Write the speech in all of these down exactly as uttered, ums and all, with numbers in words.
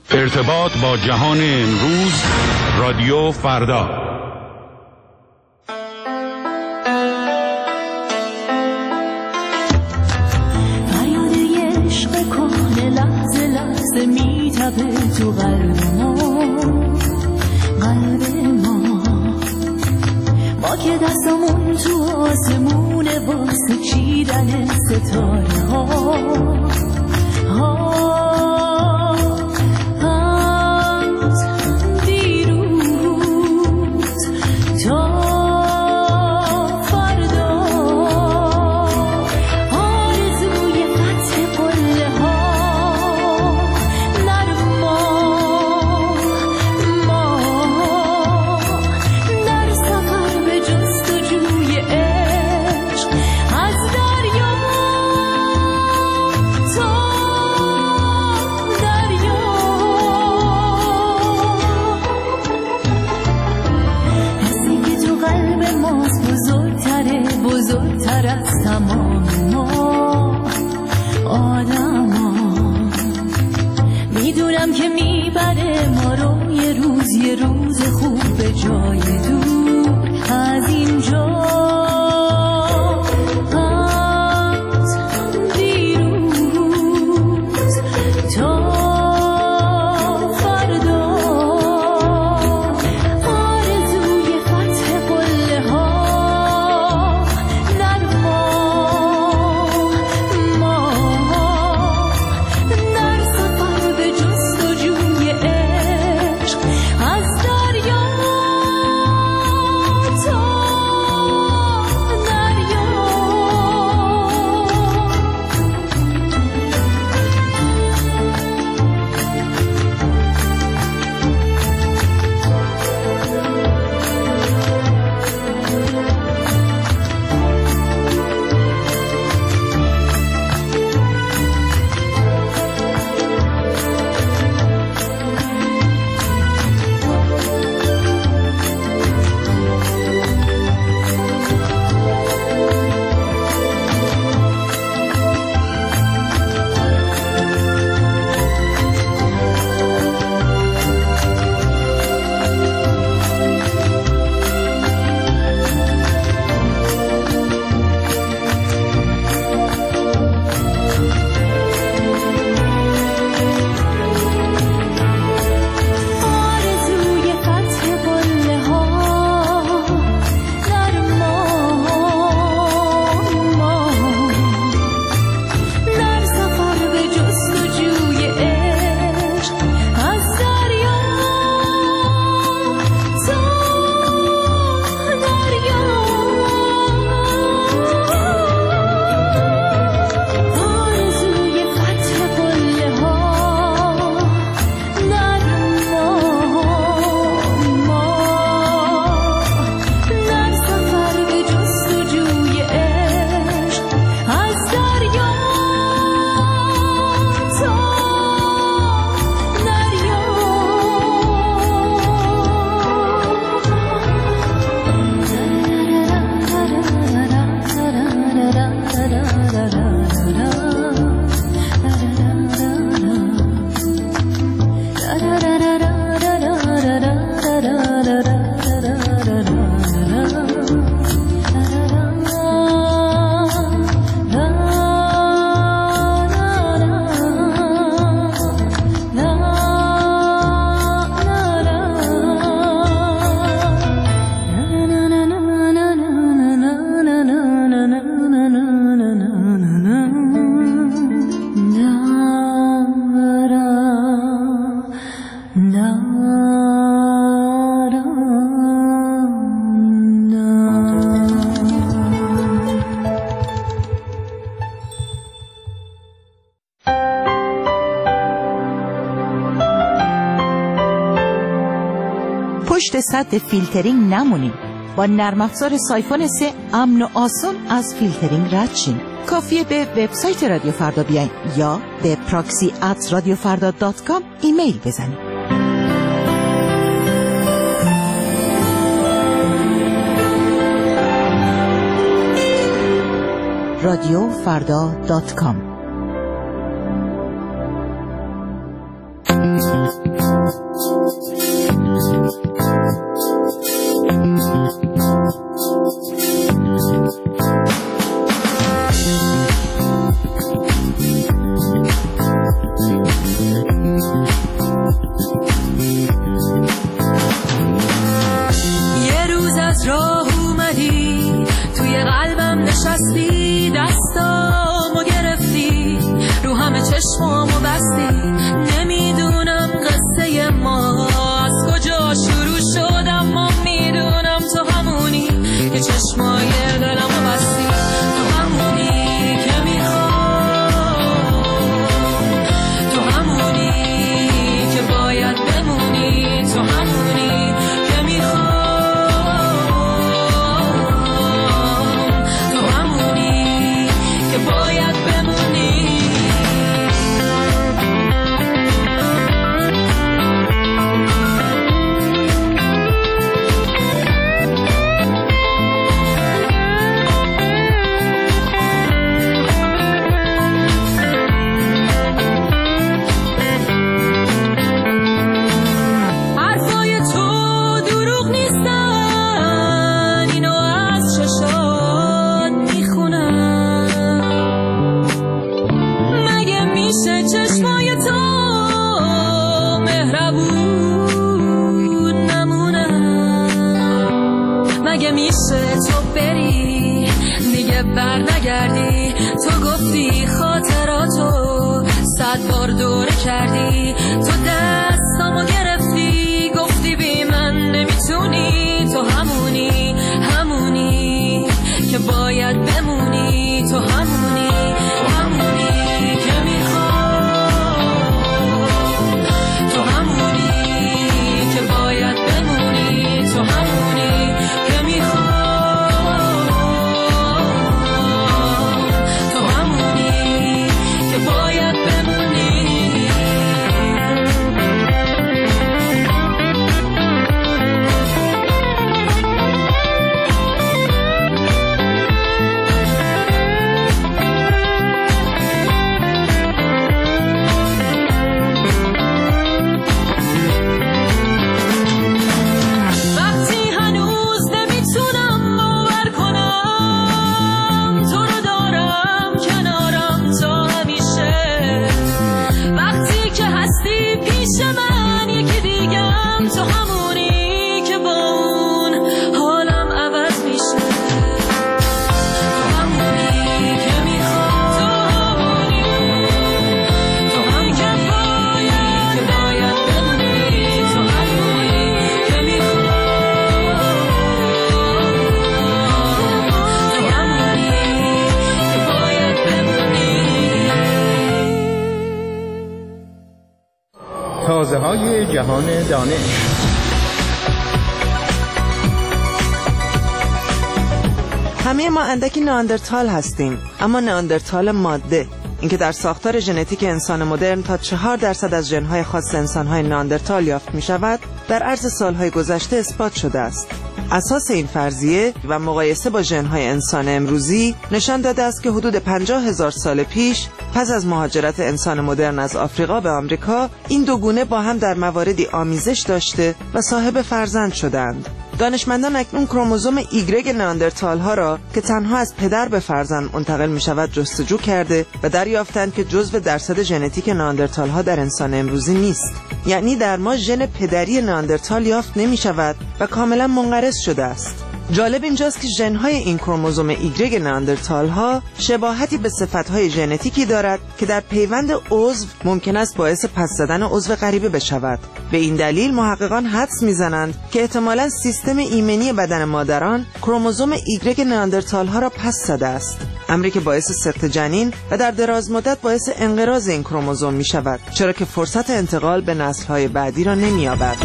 ارتباط با جهان امروز، رادیو فردا. فریاد عشق کهنه لحظه لحظه میتپه تو قلب ما، قلب ما ما که دستمون تو آسمونه واسه چیدن ستاره ها ها. بزرگتر از تمام ما آدم ها، میدونم که میبره ما رو یه روز یه روز خوب به جای دور از اینجا. پشت سد فیلترینگ نمونیم. با نرم افزار سایفون سه امن و آسان از فیلترینگ رد شیم. کافیه به وبسایت رادیو فردا بیاین یا به پراکسی ات رادیو فردا دات کام ایمیل بزنید. رادیو فردا دات کام کردی، تو دستامو گرفتی گفتی بی من نمیتونی، تو همونی همونی که باید بمونی، تو همونی همونی که میخوام، تو همونی که باید بمونی، تو همونی که میخوام، تو همونی که باید بمونی. تازه های جهان دانش. همه ما اندکی نئاندرتال هستیم، اما نئاندرتال ماده، اینکه در ساختار ژنتیک انسان مدرن تا چهار درصد از ژن‌های خاص انسان‌های نئاندرتال یافت می‌شود، در عرض سال‌های گذشته اثبات شده است. اساس این فرضیه و مقایسه با ژن‌های انسان امروزی نشان داده است که حدود پنجاه هزار سال پیش پس از مهاجرت انسان مدرن از آفریقا به آمریکا، این دو گونه با هم در مواردی آمیزش داشته و صاحب فرزند شدند. دانشمندان اکنون کروموزوم ایگرگ نئاندرتال ها را که تنها از پدر به فرزند منتقل می شود جستجو کرده و دریافتند که جزو درصد ژنتیک نئاندرتال ها در انسان امروزی نیست. یعنی در ما ژن پدری نئاندرتال یافت نمی شود و کاملا منقرض شده است. جالب اینجاست که ژن‌های این کروموزوم ایگرگ نئاندرتال ها شباهتی به صفت‌های ژنتیکی دارد که در پیوند عضو ممکن است باعث پس زدن عضو غریبه بشود. به این دلیل محققان حدس می‌زنند که احتمالاً سیستم ایمنی بدن مادران کروموزوم ایگرگ نئاندرتال ها را پس زده است، امری که باعث سقط جنین و در دراز مدت باعث انقراض این کروموزوم می‌شود، چرا که فرصت انتقال به نسل‌های بعدی را نمی‌یابد.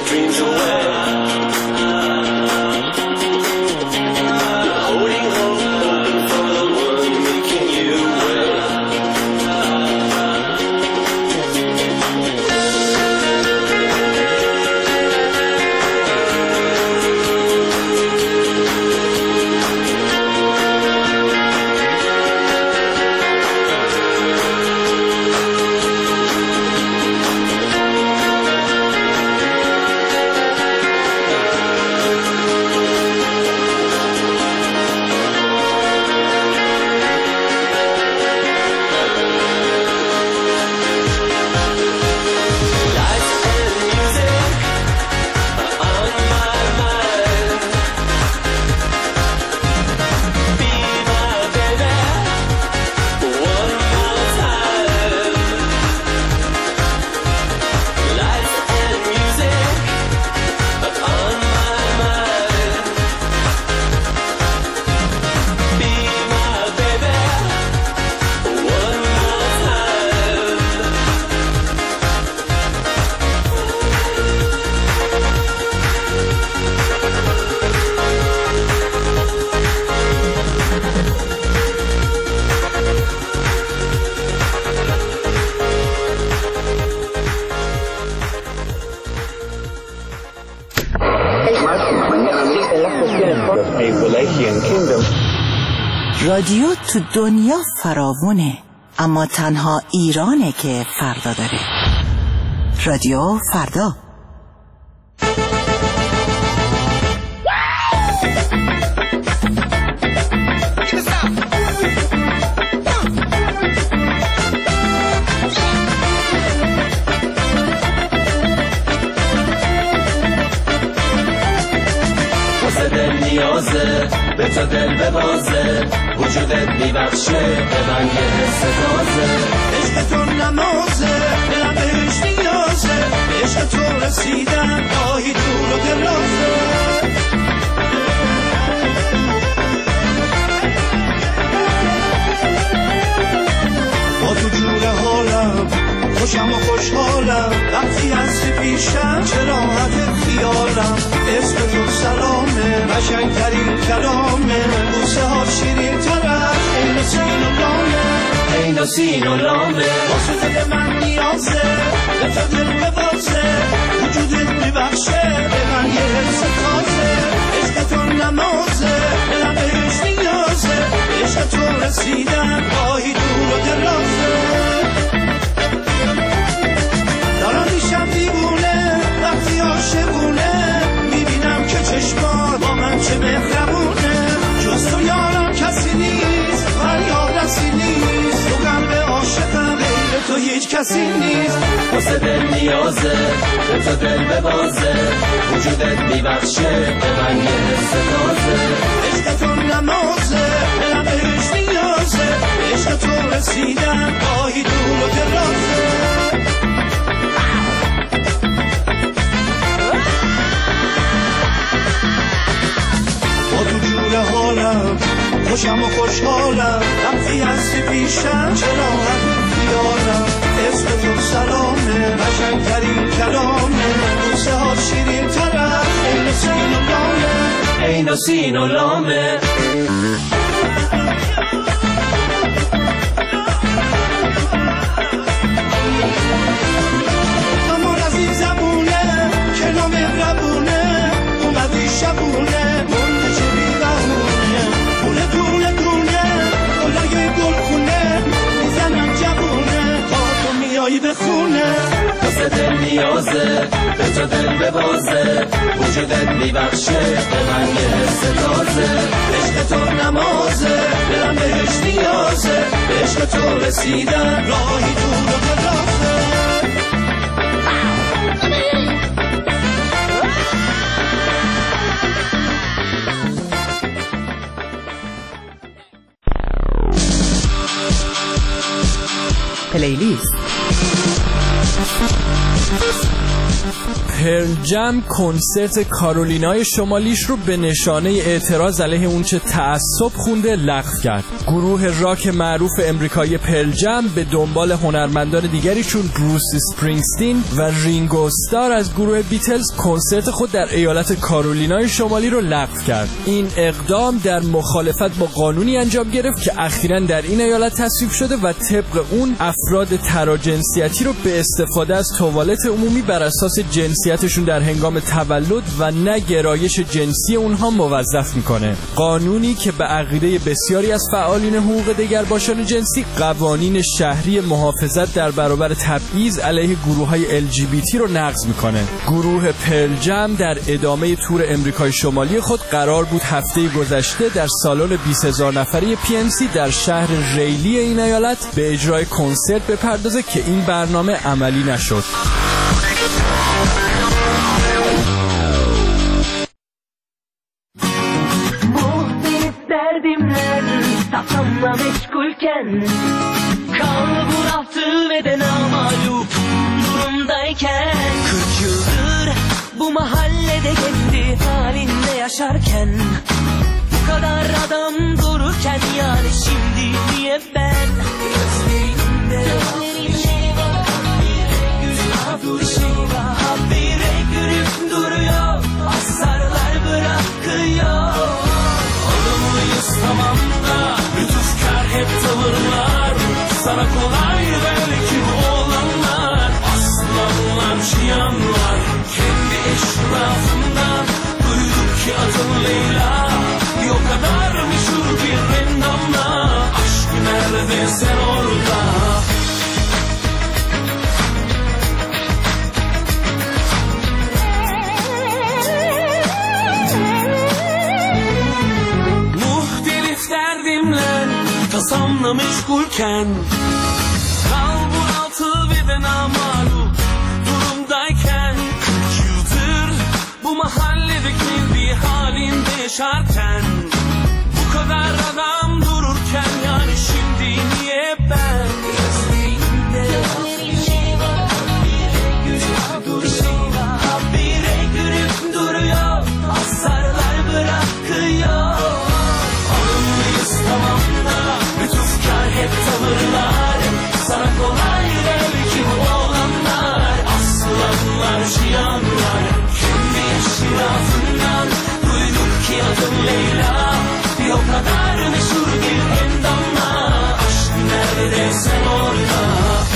dreams away. Holding hope, hoping for the world, making you wait. رادیو تو دنیا فراوونه، اما تنها ایرانه که فردا داره. رادیو فردا. نیازه به تو دل ببازه، وجودت میبخشه به من یه حس تازه. عشق تو نمازه دلم بهش نیازه، عشق تو رسیدن گاهی دور و درازه. با تو جور حالم خوشم و خوشحالم، وقتی هستی پیشم چه راحت خیالم. اسم تو سلامه قشنگترین کلامه، بوسه ها شیرین تر از عین سین و لامه، عین سین و لامه. واسه دل من نیازه به تو دل ببازه، وجودت میبخشه به من یه حس تازه. عشق تو نمازه دلم بهش نیازه، عشق تو رسیدن گاهی دور و درازه. دارم میشم دیوونه وقتی عاشقونه، میبینم که چشمات با من چه مهربونه. جز تو یارم کسی نیست، فریاد رسی نیست، تو قلب عاشقم غیر تو هیچ کسی نیست. واسه دل نیازه به تو دل ببازه، وجودت میبخشه به من یه حس تازه. عشق تو نمازه دلم بهش نیازه، عشق تو رسیدن گاهی دور و درازه. با تو جور حالم خوشم و خوشحالم، وقتی هستی پیشم چه راحت خیالم. اسم تو سلامه قشنگترین کلامه، بوسه ها شیرین تر از عین سین و لامه، عین سین و لامه. اما رزی زبونه که نام ربونه، اومدی شبونه منده چه بیرهونه، دونه دونه دونه گلای گلخونه، میزنم جوونه تا تو میایی به خونه. واسه دل نیازه به تو دل ببازه، وجودت میبخشه به من یه حس تازه. عشق تو نمازه دلم بهش نیازه، عشق تو رسیدن راهی دور و درازه. پلیلیست پرل جم کنسرت کارولینای شمالیش رو به نشانه اعتراض علیه اونچه تعصب خونده لغو کرد. گروه راک معروف امریکایی پرل جم به دنبال هنرمندان دیگریشون بروس اسپرینگستین و رینگو استار از گروه بیتلز کنسرت خود در ایالت کارولینای شمالی رو لغو کرد. این اقدام در مخالفت با قانونی انجام گرفت که اخیراً در این ایالت تصویب شده و طبق اون افراد تراجنسیتی رو به استفاده از توالت عمومی بر اساس جنسیتشون در هنگام تولد و نه گرایش جنسی اونها موظف میکنه. قانونی که به عقیده بسیاری از فعالین حقوق دگرباشان جنسی قوانین شهری محافظت در برابر تبعیض علیه گروه‌های ال جی بی تی رو نقض میکنه. گروه پرل جم در ادامه تور امریکای شمالی خود قرار بود هفته گذشته در سالن بیست هزار نفره پی ام سی در شهر ریلی این ایالت به اجرای کنسرت بپردازه که این برنامه عملی نشد. Kafamla meşgulken kalbur altı ve de namalup durumdayken kırk yıldır bu mahallede kendi halinde yaşarken bu kadar adam dururken yani şimdi niye ben gözlerinde gözlerinde habire gülüp duruyor asarlar bırakıyor olumluyuz tamam da lütufkar hep tavırlar sana kolay belki bu olanlar aslanlar çıyanlar kendi eşrafından duyduk ki adın Leyla bir o kadar meşhur bir endamla aşk nerede sen orada tasamla meşgulken kalbur altı ve de namalup durumdayken kırk yıldır bu mahallede kendi halinde yaşarken bu kadar adam dururken yani şimdi niye ben gözlerinde habire gülüp duruyor asarlar bırakıyor olumluyuz tamam hep tavırlar sana kolay belki bu olanlar aslanlar şiyanlar kendi eşrafından duyduk ki adın Leyla bir o kadar meşhur bir endamla aşk nerede sen orada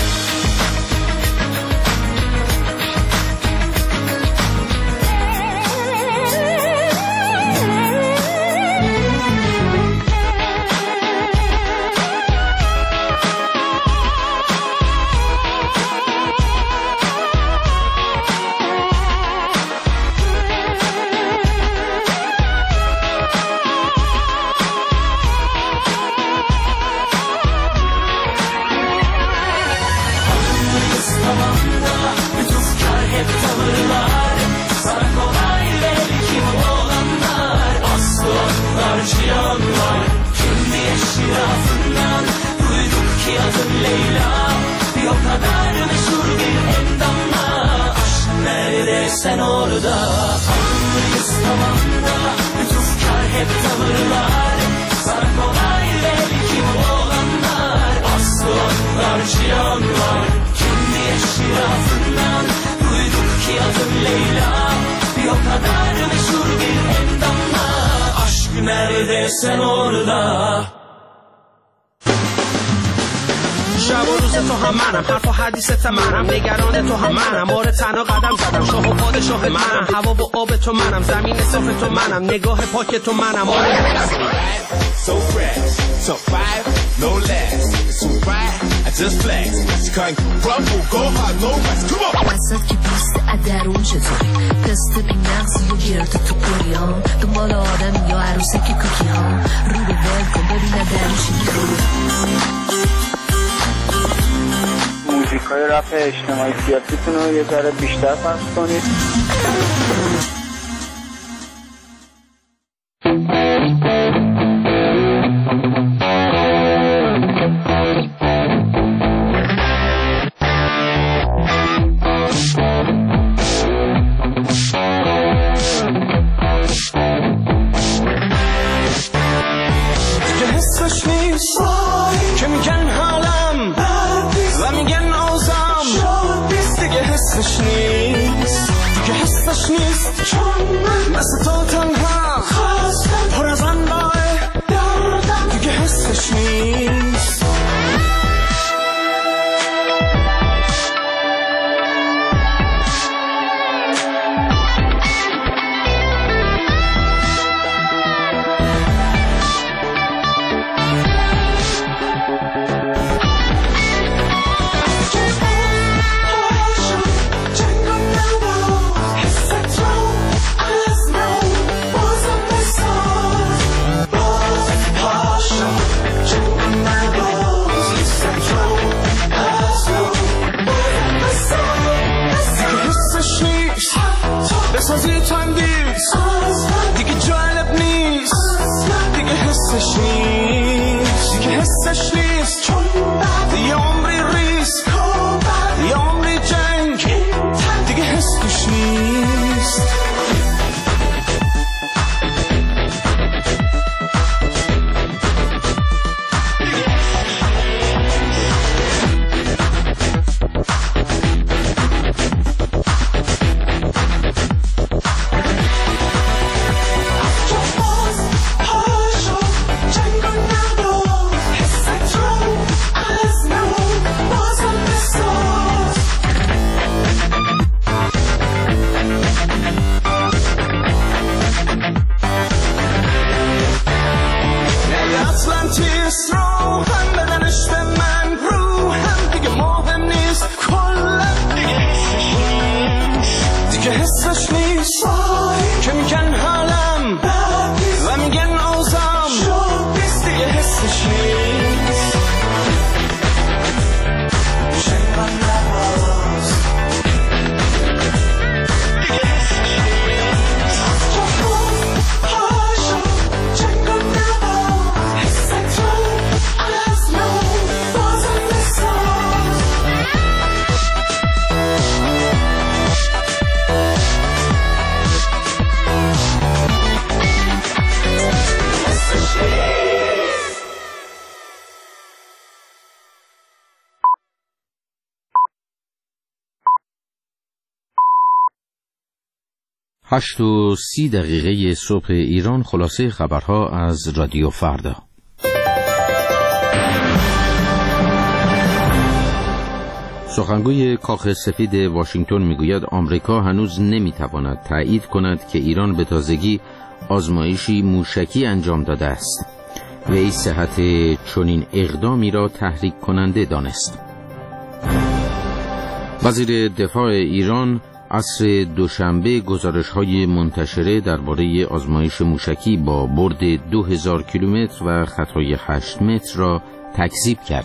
sen orada anlıyız tamam da lütufkar hep tavırlar sana kolay belki bu olanlar aslanlar çıyanlar kendi eşrafından duyduk ki adın Leyla bir o kadar meşhur bir endamla aşk nerede sen orada شب و روز تو هم منم حرف و حدیثت منم نگران تو هم منم آره تنها قدم زدم شاه و پادشاه منم هوا و آب تو منم زمین صاف تو منم نگاه پاک تو منم آره So fresh, so five, no less So right, I just flex You can't crumble, go hard, no rest Come on وسط که پوست ادرون چطوری دست بی نقصی و گرد تو قریان دنبال آدم یا عروسه که کوکی ها رو به ول کن ببینه درشی موزیکای رپ اجتماعی سیاسیتون رو یه ذره بیشتر پخش کنید. حسش نیست، چون بعد یه عمری ریسک یه عمری جنگ دیگه حسش نیست. هشت و سی دقیقه صبح ایران. خلاصه خبرها از رادیو فردا. سخنگوی کاخ سفید واشنگتن میگوید آمریکا هنوز نمیتواند تایید کند که ایران به تازگی آزمایشی موشکی انجام داده است. وی صحت چنین اقدامی را تحریک کننده دانست. وزیر دفاع ایران عصر دوشنبه گزارش‌های منتشره درباره آزمایش موشکی با برد دو هزار کیلومتر و خطای هشت متر را تکذیب کرد.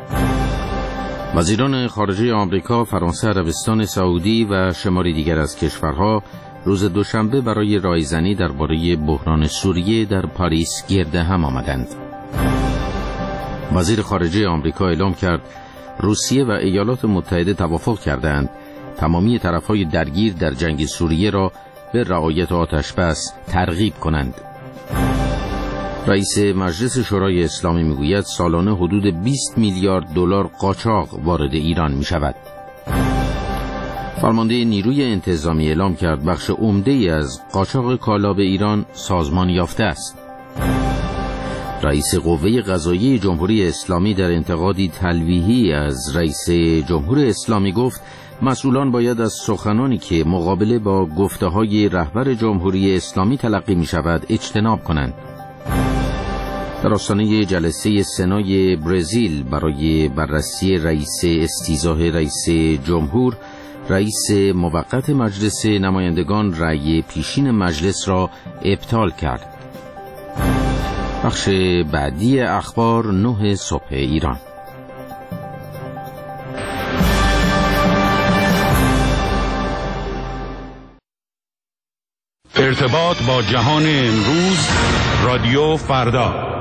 وزیران خارجه آمریکا، فرانسه، عربستان سعودی و شماری دیگر از کشورها روز دوشنبه برای رایزنی درباره بحران سوریه در پاریس گرد هم آمدند. وزیر خارجه آمریکا اعلام کرد روسیه و ایالات متحده توافق کردند تمامی طرفهای درگیر در جنگ سوریه را به رعایت آتشبس ترغیب کنند. رئیس مجلس شورای اسلامی میگوید سالانه حدود بیست میلیارد دلار قاچاق وارد ایران می شود. فرمانده نیروی انتظامی اعلام کرد بخش عمده‌ای از قاچاق کالا به ایران سازمان یافته است. رئیس قوه قضاییه جمهوری اسلامی در انتقادی تلویحی از رئیس جمهور اسلامی گفت مسئولان باید از سخنانی که مقابله با گفته‌های رهبر جمهوری اسلامی تلقی می شود اجتناب کنند. در آستانه جلسه سنای برزیل برای بررسی رئیس استیضاح رئیس جمهور، رئیس موقت مجلس نمایندگان رأی پیشین مجلس را ابطال کرد. بخش بعدی اخبار نه صبح ایران. ارتباط با جهان امروز، رادیو فردا.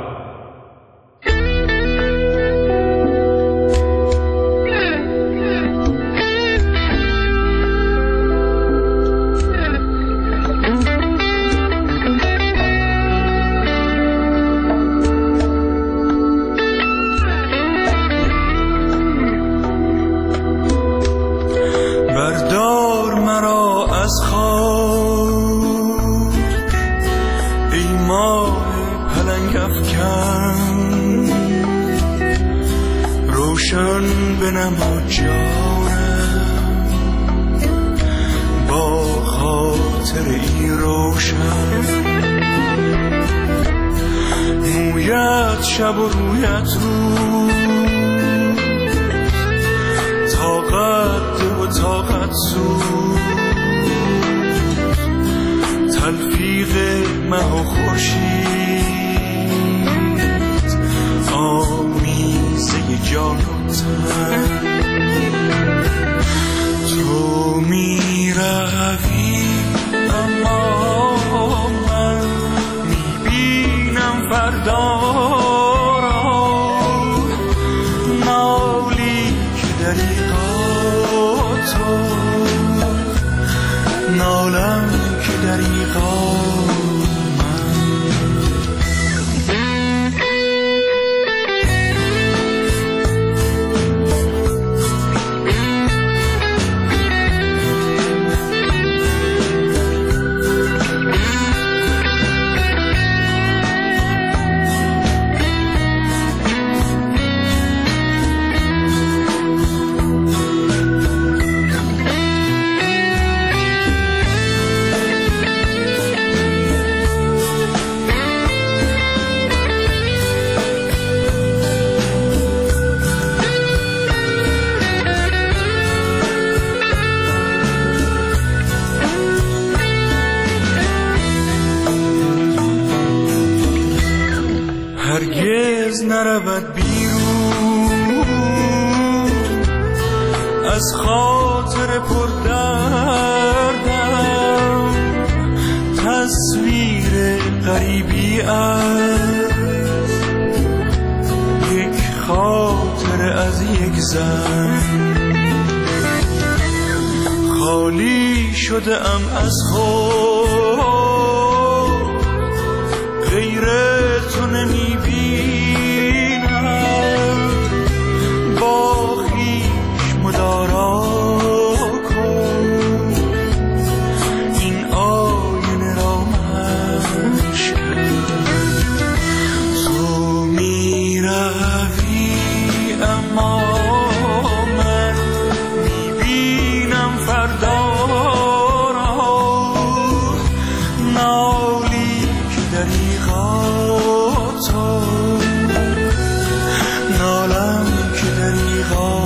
بردار مرا از خاک ای ماه پلنگ افکن، روشن بنما جانم با خاطر ای روشن. مویت شب و رویت روز، طاقت و طاقت زود، تلفیق مه و خورشید، آمیزه جان و تن. تو می روی اما من می بینم فردا را، نالم که دریغا هرگز نرود بیرون از خاطر پردردم تصویر غریبی است یک خاطر از یک زن خالی شده ام از خود غیر تو نمیبینم با خویش مدارا کن این آینه را مشکن تو میروی اما من میبینم فردا را نالی که دریغا نالم که دریغا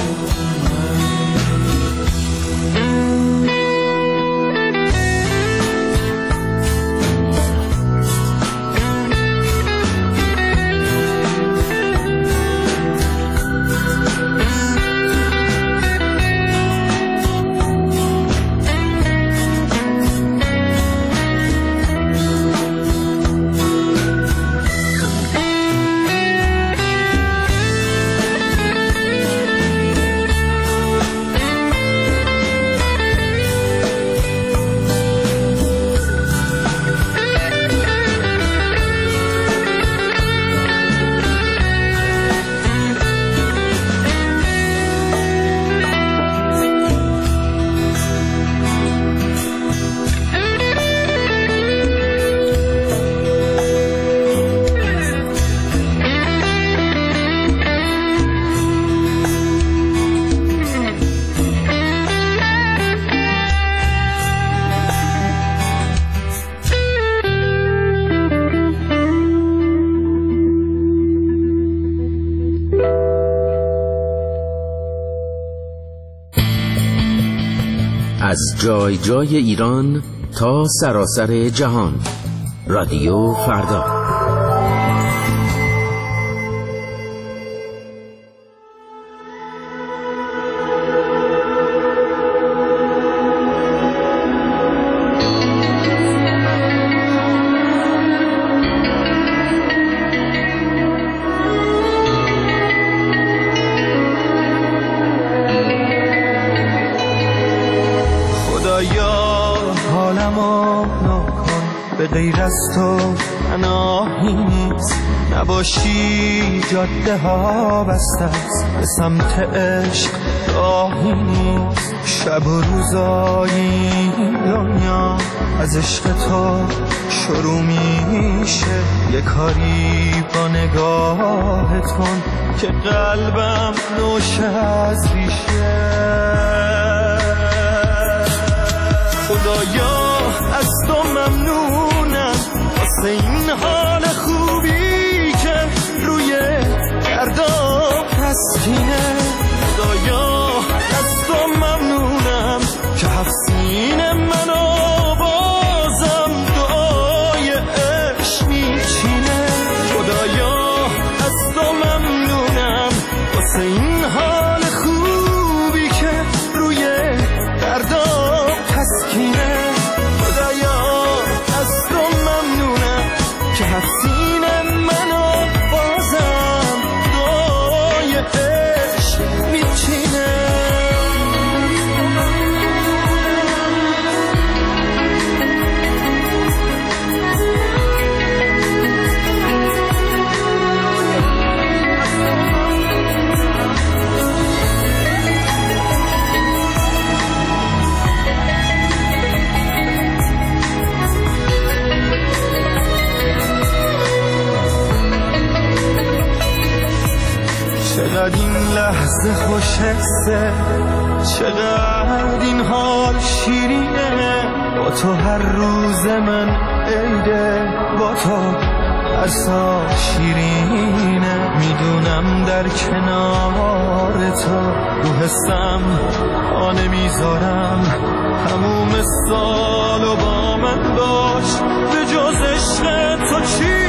از جای جای ایران تا سراسر جهان. رادیو فردا. به غیر از تو پناهی نیست نباشی جاده ها بسته است به سمت عشق راهی نیست شب و روزایی دنیا از عشق تو شروع میشه یه کاری با نگاهتون که قلبم نوشه از ریشه خدایا از تو ممنونم واسه این حال خوبی که روی دردام تسکینه خدایا از تو ممنونم که هفت سینه منو بازم دعای عشق میچینه خدایا از تو ممنونم واسه این حال خوبی که روی دردام تسکینه لحظه خوشحسه، چقدر این حال شیرینه. با تو هر روز من عیده، با تو هر سال شیرینه. میدونم در کنار تو رو حسم ها نمیذارم، تموم سال و با من باش، به جز عشق تو چی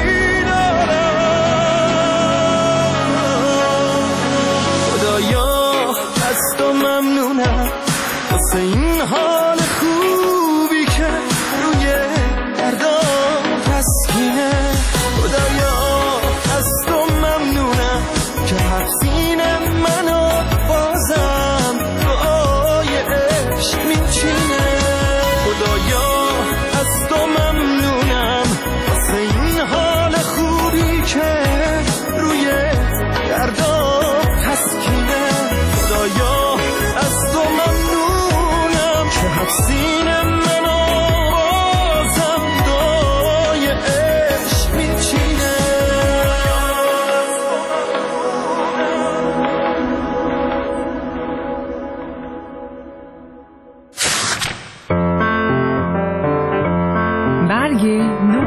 ممنونم واسه این حال خوبی که روی دردام تسکینه. خدایا از تو ممنونم که حفظین منو بازم دعای عشق میچینه. خدایا از تو ممنونم واسه این حال خوبی که روی دردام تسکینه. خدایا از تو ممنونم که حفظین منو بازم دعای عشق میچینه. برگ نو.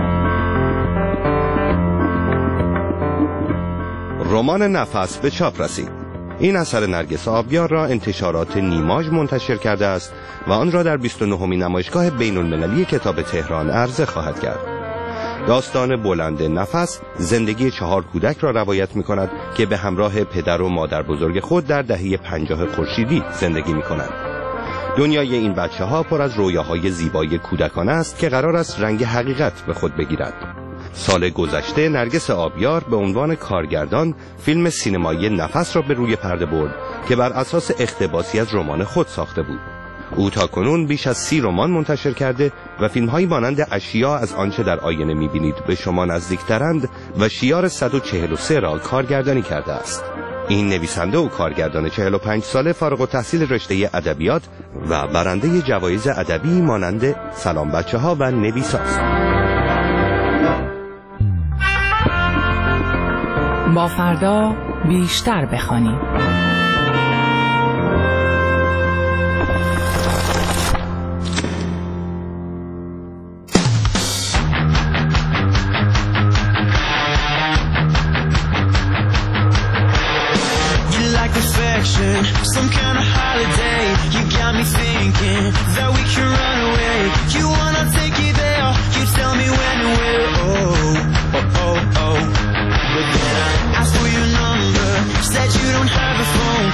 رمان نفس به چاپ رسید. این اثر نرگس آبیار را انتشارات نیماژ منتشر کرده است و آن را در بیست و نهمین نمایشگاه بین المللی کتاب تهران عرضه خواهد کرد. داستان بلند نفس زندگی چهار کودک را روایت می کند که به همراه پدر و مادر بزرگ خود در دهه پنجاه خورشیدی زندگی می کنند. دنیای این بچه ها پر از رویاهای زیبای کودکانه است که قرار است رنگ حقیقت به خود بگیرد. سال گذشته نرگس آبیار به عنوان کارگردان فیلم سینمایی نفس را به روی پرده برد که بر اساس اقتباسی از رمان خود ساخته بود. او تاکنون بیش از سی رمان منتشر کرده و فیلم‌هایی مانند اشیا از آنچه در آینه می‌بینید به شما نزدیک‌ترند و شیار صد و چهل و سه را کارگردانی کرده است. این نویسنده و کارگردان چهل و پنج ساله فارغ التحصیل رشته ادبیات و برنده جوایز ادبی مانند سلام بچه‌ها و نویساست. با فردا بیشتر بخوانیم. Some kind of holiday, you got me thinking that we can run away. You wanna take it there, you tell me when and where. Oh, oh, oh, oh. But then I asked for your number, said you don't have a phone.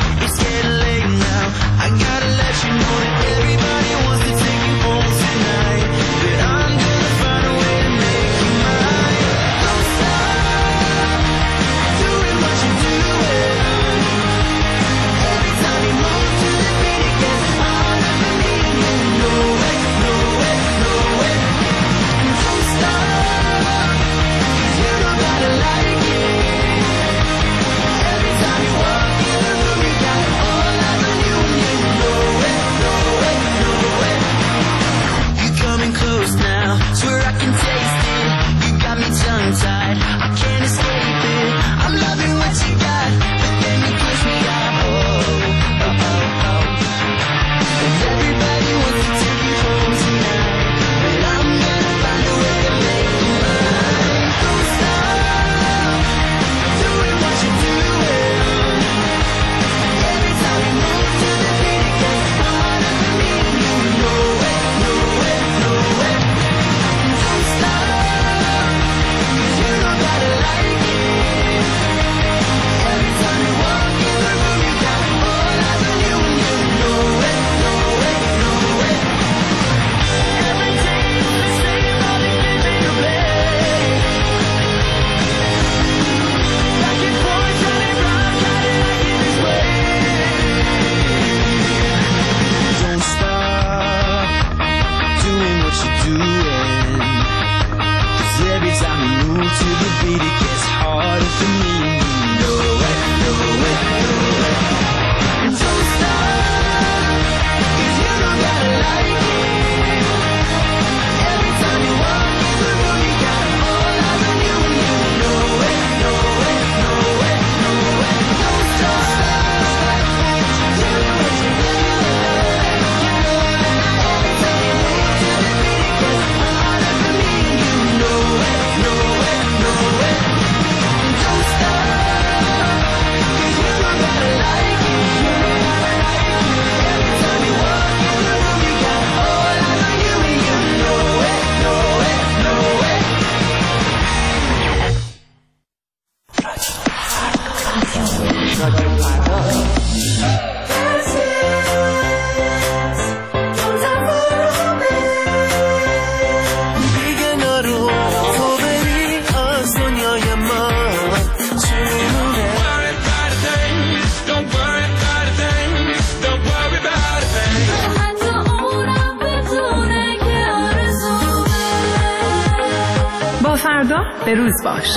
فردا به روز باش.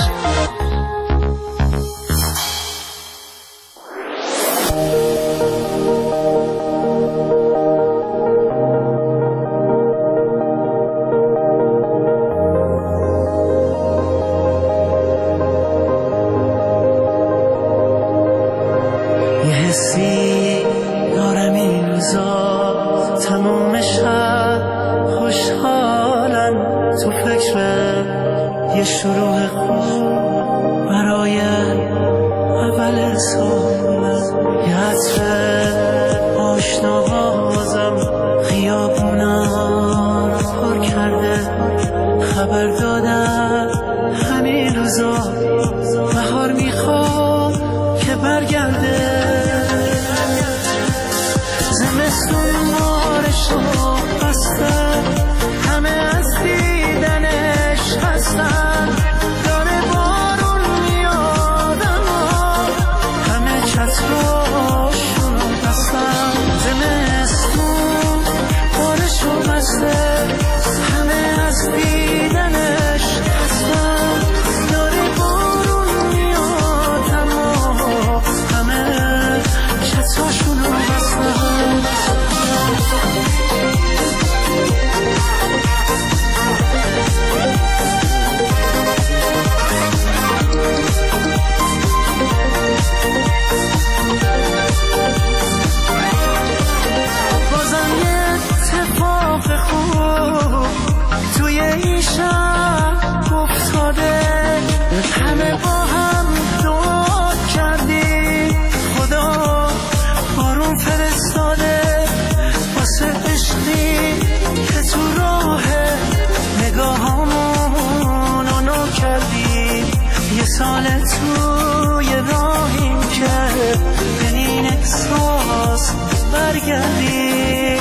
شروع خوب برای اول سال، یه عطر آشنا بازم خیابونا رو پر کرده، خبر دادن همین روزا بهار میخواد که برگرده. زمستون مارشو بسته، همه از دیدنش هستن، داره بارون میاد اما همه چتراشون بستن. زمستون مارشو بسته، همه از دیدنش هستن، داره بارون میاد اما همه چتراشون بستن. همه با هم دعا کردی، خدا بارون فرستاده واسه عشقی که تو راه نگاهامون آنو کردی. یه سال توی راهیم که به این احساس برگردی.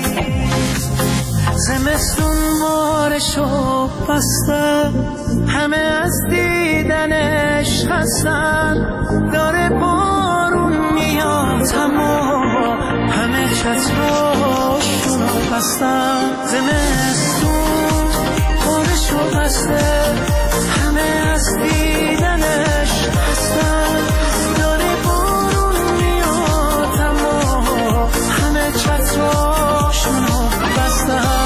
زمستون بارشو بسته، همه از دیدنش هستن، داره بارون میاد اما همه چتراشونو بستن. زمستون بارشو بسته، همه از دیدنش هستن، داره بارون میاد اما همه چتراشونو بستن.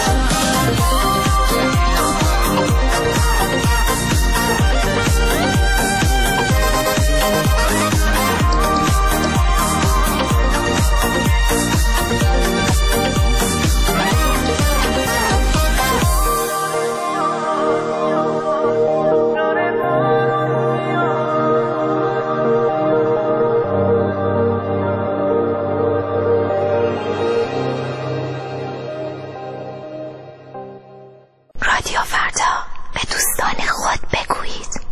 رادیو فردا، به دوستان خود بگویید.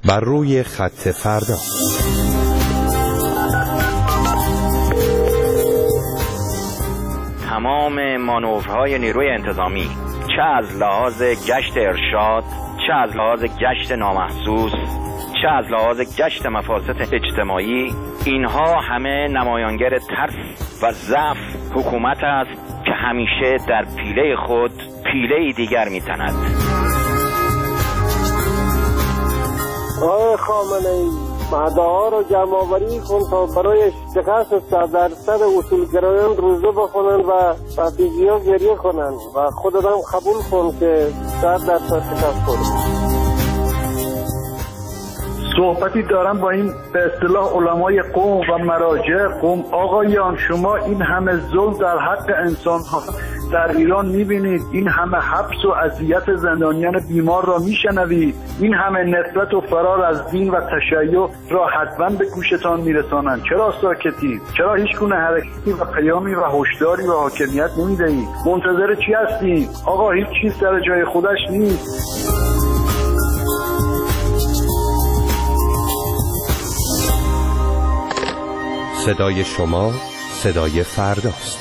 بر روی خط فردا. تمام مانورهای نیروی انتظامی، چه از لحاظ گشت ارشاد، چه از لحاظ گشت نامحسوس، چه از لحاظ گشت مفاسد اجتماعی، اینها همه نمایانگر ترس و ضعف حکومت است که همیشه در پیله خود پیله دیگر می‌تند. آقای خامنه‌ای، مدعا رو جمع‌آوری کن تا برای شکست صد درصد اصولگرایان روزه بخونن و رفیقی‌ها گریه کنن و خودت هم قبول کن که صد درصد شکست خورد. صحبتی دارم با این به اصطلاح علمای قوم و مراجع قوم. آقایان، شما این همه ظلم در حق انسان ها در ایران میبینید، این همه حبس و اذیت زندانیان بیمار را میشنوید، این همه نفرت و فرار از دین و تشیع را حتما به گوشتان میرسانند. چرا ساکتید؟ چرا هیچ گونه حرکتی و پیامی و هشداری و حاکمیت نمیدهید؟ منتظر چی هستید؟ آقا هیچ چیز در جای خودش نیست. صدای شما صدای فرداست.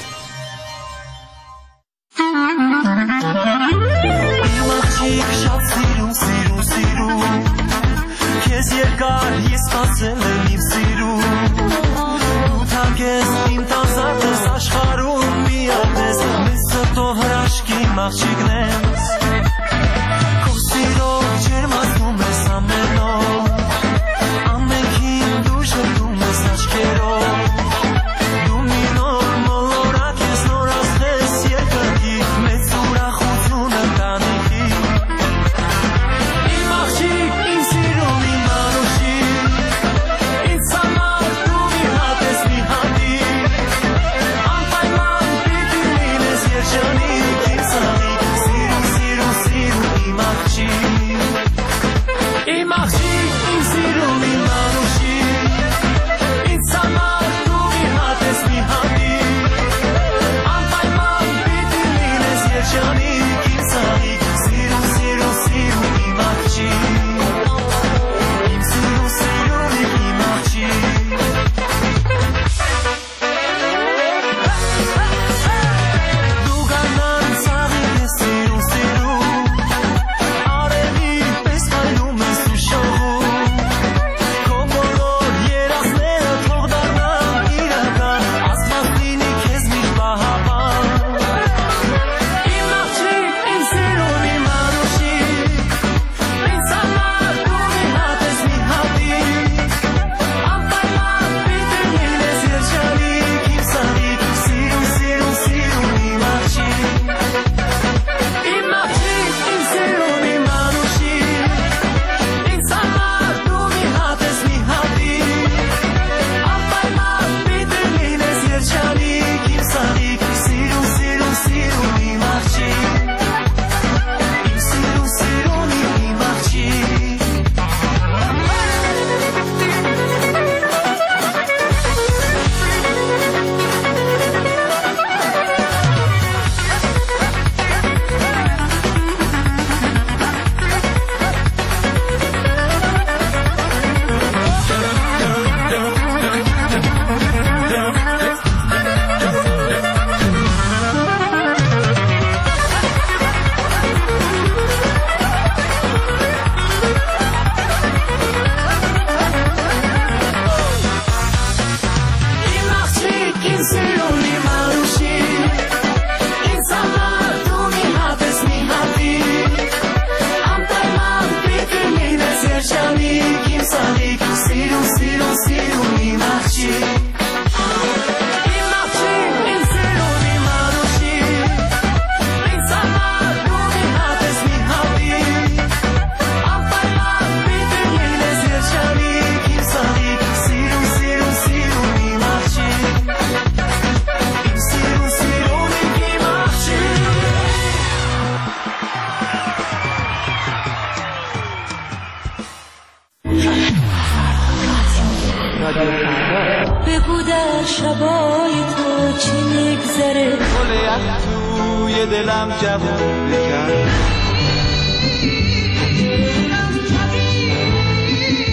بگو در شبای تو چی میگذره، گل یخ توی دلم جوون بکن.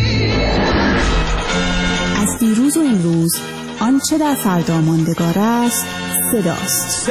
امروز، آنچه در فردا ماندگار است صداست.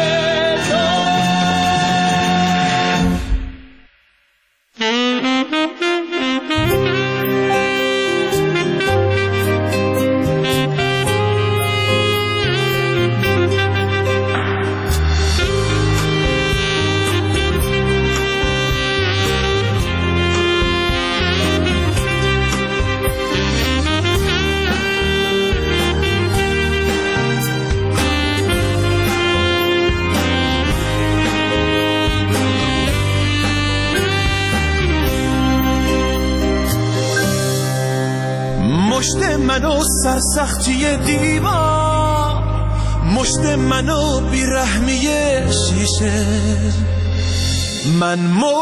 مشت منو سرسختی دیوار، مشت منو بیرحمی شیشه، من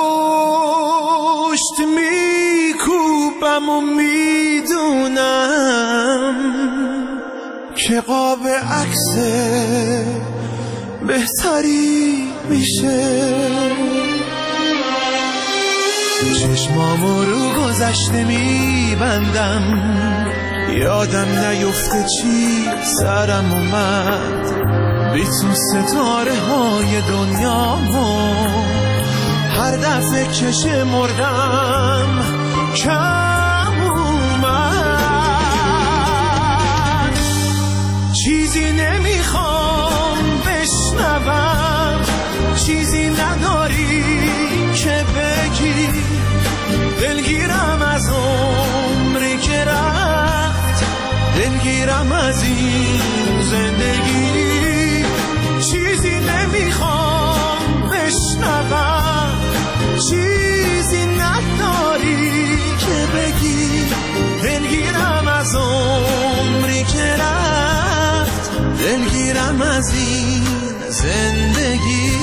مشت میکوبم و میدونم که قاب عکس بهتری میشه. چشمامو رو گذشته میبندم، یادم نیفته چی سرم اومد، بی تو ستاره های دنیامو هر دفعه که شمردم کم اومد. چیزی نمیخوام بشنوم، چیزی نداری که بگی، دلگیرم از عمری که رفت، دلگیرم از این زندگی. چیزی نمیخوام بشنوم، چیزی نداری که بگی، دلگیرم از عمری که رفت، دلگیرم از این زندگی.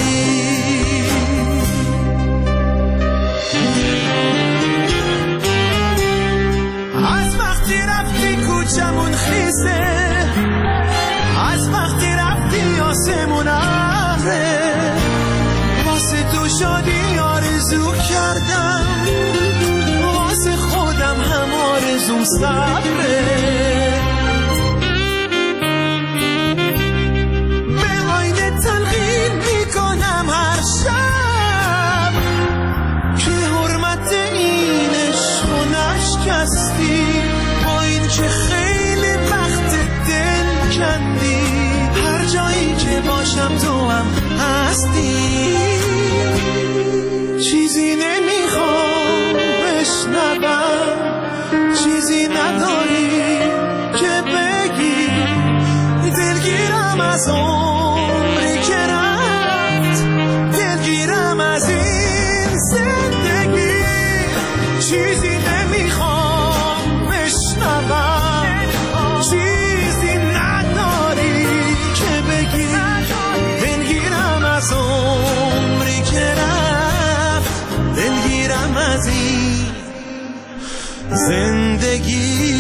کوچمون خیسه، از وقتی رفتی آسمون ابره، واسه تو شادی آرزو کردم، واسه خودم هم آرزوم صبره. به آینه تلقین میکنم هر شب که حرمت این عشق و نشکستی، که خیلی وقت دل کندی، هر جایی که باشم تو هم هستی. چیزی نمیخوام بشنوم، چیزی نداری که بگی، دلگیرم از عمری که رفت، دلگیرم از این زندگی. چیزی نمیخوام بشنوم، چیزی نداری که بگی، دلگیرم از عمری که رفت، دلگیرم از این زندگی.